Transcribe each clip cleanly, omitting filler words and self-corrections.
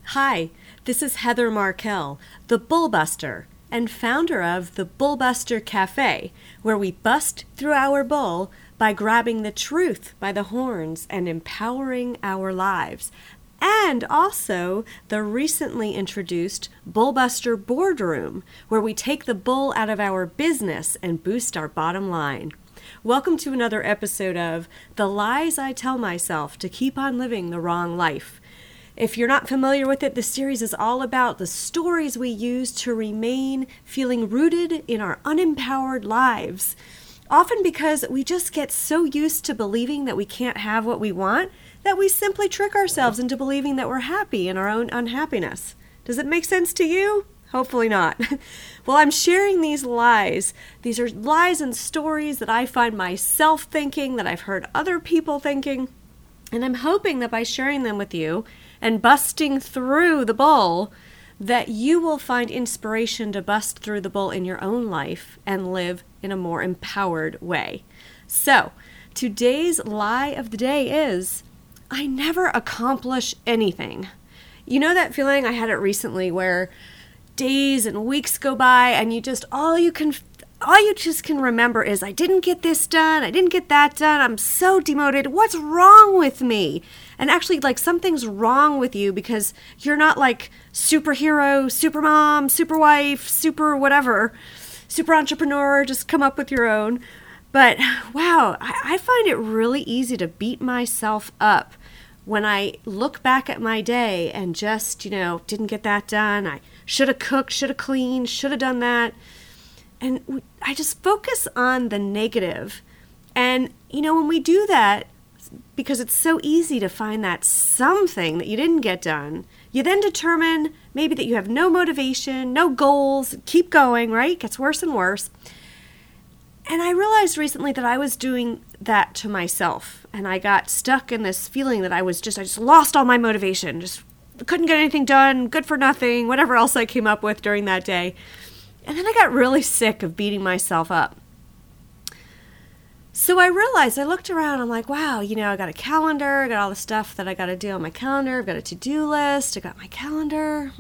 Hi, this is Heather Markel, the Bullbuster, and founder of the Bullbuster Cafe, where we bust through our bull by grabbing the truth by the horns and empowering our lives. And also the recently introduced Bullbuster Boardroom, where we take the bull out of our business and boost our bottom line. Welcome to another episode of The Lies I Tell Myself to Keep on Living the Wrong Life. If you're not familiar with it, this series is all about the stories we use to remain feeling rooted in our unempowered lives. Often because we just get so used to believing that we can't have what we want that we simply trick ourselves into believing that we're happy in our own unhappiness. Does it make sense to you? Hopefully not. Well, I'm sharing these lies. These are lies and stories that I find myself thinking, that I've heard other people thinking, and I'm hoping that by sharing them with you and busting through the bull, that you will find inspiration to bust through the bull in your own life and live in a more empowered way. So, today's lie of the day is, I never accomplish anything. You know that feeling? I had it recently where days and weeks go by and all you just can remember is, I didn't get this done, I didn't get that done, I'm so demoted, what's wrong with me? And actually, like, something's wrong with you because you're not like superhero, super mom, super wife, super whatever, super entrepreneur, just come up with your own. But wow, I find it really easy to beat myself up when I look back at my day and just, didn't get that done. I should have cooked, should have cleaned, should have done that. And I just focus on the negative. And, when we do that, because it's so easy to find that something that you didn't get done, you then determine maybe that you have no motivation, no goals, keep going, right? It gets worse and worse. And I realized recently that I was doing that to myself. And I got stuck in this feeling that I just lost all my motivation, just couldn't get anything done, good for nothing, whatever else I came up with during that day. And then I got really sick of beating myself up. So I realized, I looked around, I'm like, wow, I got a calendar, I got all the stuff that I got to do on my calendar, I've got a to-do list, I got my calendar.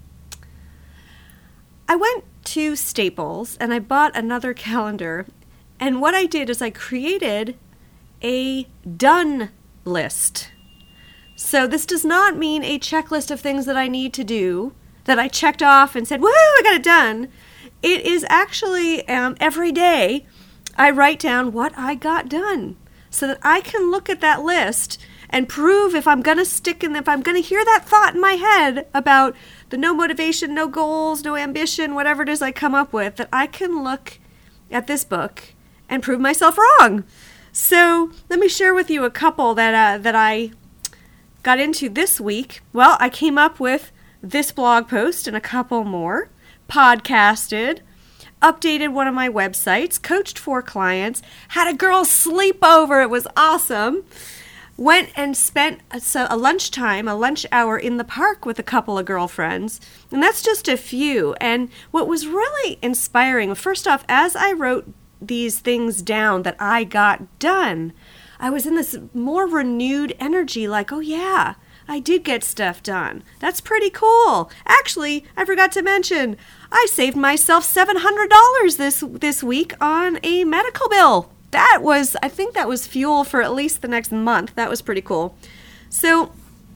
I went to Staples and I bought another calendar, and what I did is I created a done list. So this does not mean a checklist of things that I need to do, that I checked off and said, woohoo, I got it done. It is actually every day I write down what I got done so that I can look at that list and prove if I'm going to if I'm going to hear that thought in my head about the no motivation, no goals, no ambition, whatever it is I come up with, that I can look at this book and prove myself wrong. So let me share with you a couple that I got into this week. Well, I came up with this blog post and a couple more, podcasted, updated one of my websites, coached 4 clients, had a girl sleepover. It was awesome. Went and spent a lunch hour in the park with a couple of girlfriends. And that's just a few. And what was really inspiring, first off, as I wrote these things down that I got done, I was in this more renewed energy, like, oh yeah, I did get stuff done. That's pretty cool. Actually, I forgot to mention, I saved myself $700 this week on a medical bill. I think that was fuel for at least the next month. That was pretty cool. So,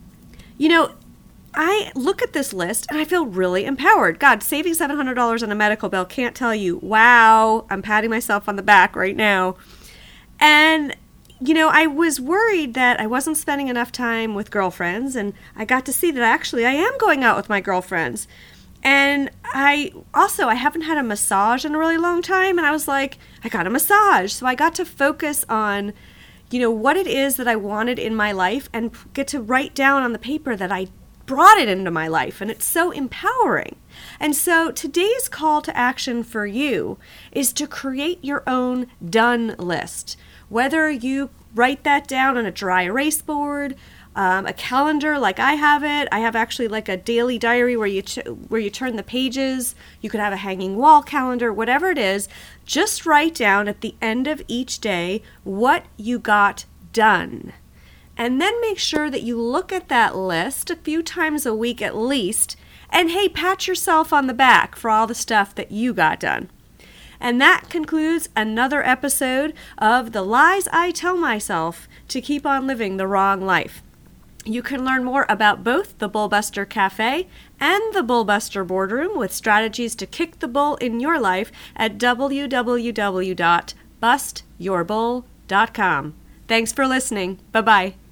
I look at this list and I feel really empowered. God, saving $700 on a medical bill, can't tell you, wow, I'm patting myself on the back right now. And I was worried that I wasn't spending enough time with girlfriends, and I got to see that actually I am going out with my girlfriends. And I haven't had a massage in a really long time, and I was like, I got a massage. So I got to focus on, what it is that I wanted in my life and get to write down on the paper that I brought it into my life, and it's so empowering. And so today's call to action for you is to create your own done list. Whether you write that down on a dry erase board, a calendar like I have it. I have actually like a daily diary where you turn the pages. You could have a hanging wall calendar, whatever it is. Just write down at the end of each day what you got done. And then make sure that you look at that list a few times a week at least, and hey, pat yourself on the back for all the stuff that you got done. And that concludes another episode of The Lies I Tell Myself to Keep on Living the Wrong Life. You can learn more about both the Bullbuster Cafe and the Bullbuster Boardroom with strategies to kick the bull in your life at www.bustyourbull.com. Thanks for listening. Bye-bye.